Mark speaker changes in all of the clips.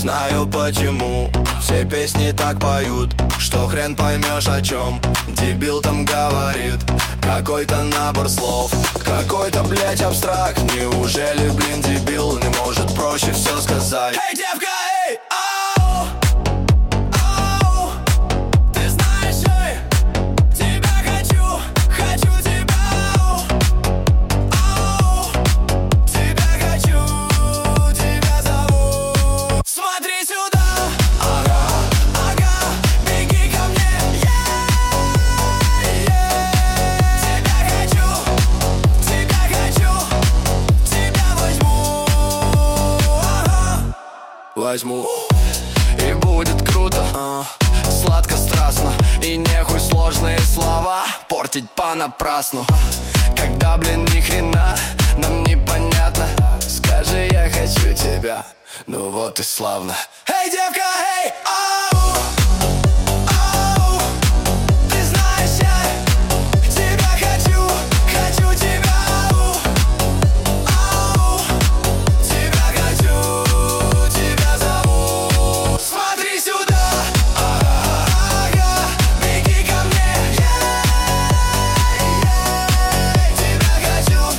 Speaker 1: знаю почему все песни так поют, что хрен поймешь о чем дебил там говорит. Какой-то набор слов, какой-то, блять, абстракт. Неужели, блин, дебил не может проще все сказать? Эй, девка, эй, ау, ау, ты знаешь, эй, тебя хочу, хочу тебя, ау, ау, тебя хочу, тебя зову. Смотри сюда, ага, ага, беги ко мне, тебя хочу, тебя возьму, ага, возьму. И будет круто, сладко, страстно. И нехуй сложные слова портить понапрасну. Когда, блин, ни хрена нам непонятно, скажи, я хочу тебя, ну вот и славно. Эй, девка, эй, ау, ау, ты знаешь, я тебя хочу, хочу тебя, ау, ау, тебя хочу, тебя зову. Смотри сюда, ага, ага, беги ко мне, тебя хочу,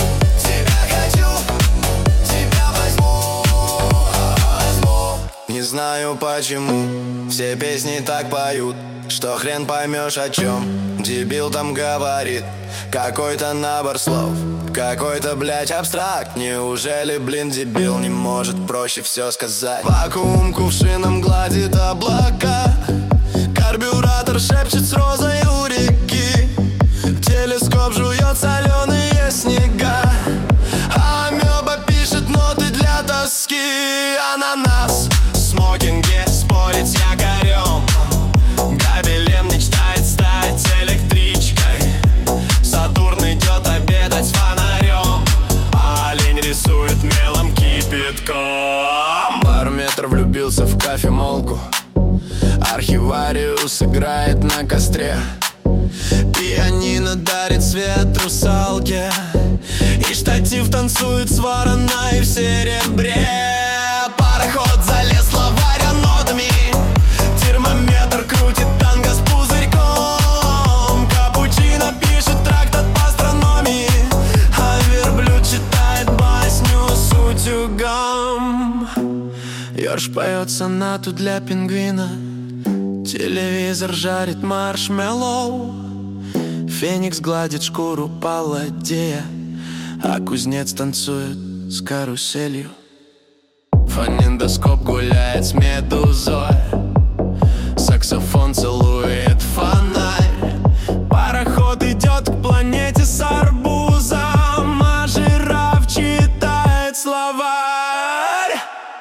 Speaker 1: тебя возьму, возьму. Не знаю почему все песни так поют, что хрен поймешь о чем дебил там говорит. Какой-то набор слов, какой-то, блять, абстракт. Неужели, блин, дебил не может проще все сказать? Вакуум кувшином гладит облака, карбюратор шепчет с розой у реки, телескоп жует соленые снега, а амеба пишет ноты для тоски. Ананас в смокинге спорит с якорем, габелем мечтает стать электричкой, Сатурн идет обедать с фонарем, а олень рисует мелом кипятком. Барометр влюбился в кофемолку, архивариус играет на костре, пианино дарит свет русалке, и штатив танцует с вороной в серебре. Пароход залез словаря нотами, термометр крутит танго с пузырьком, капучино пишет трактат по астрономии, а верблюд читает басню с утюгом. Ёрш поет сонату для пингвина, телевизор жарит маршмеллоу, феникс гладит шкуру палладея, а кузнец танцует с каруселью. Фонендоскоп гуляет с медузой, саксофон целует фонарь, пароход идет к планете с арбузом, а жираф читает словарь.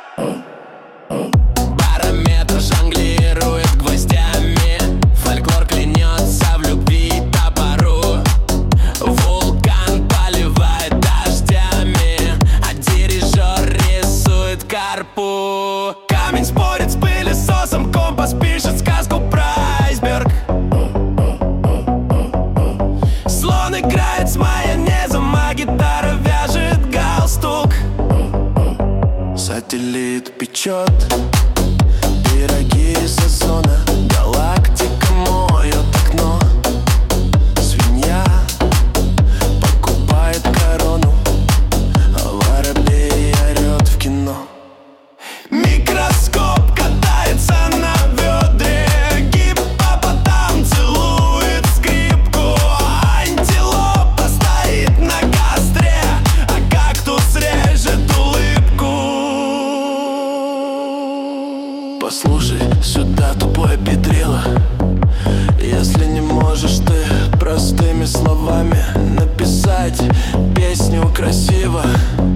Speaker 1: Барометр жонглирует гвоздями, фольклор клянется в любви топору, вулкан поливает дождями, а дирижер рисует карпу. Камень спорит с пылесосом, компас пишет сказку про айсберг, слон играет с майонезом, а гитара вяжет галстук. Сателлит печет пироги из озона, галактика моет окно, свинья покупает корону, а воробей орет в кино. Микроскоп катается на ведре, гиппопотам целует скрипку, антилопа стоит на костре, а кактус режет улыбку. Послушай сюда, тупое педрило, если не можешь ты простыми словами написать песню красиво,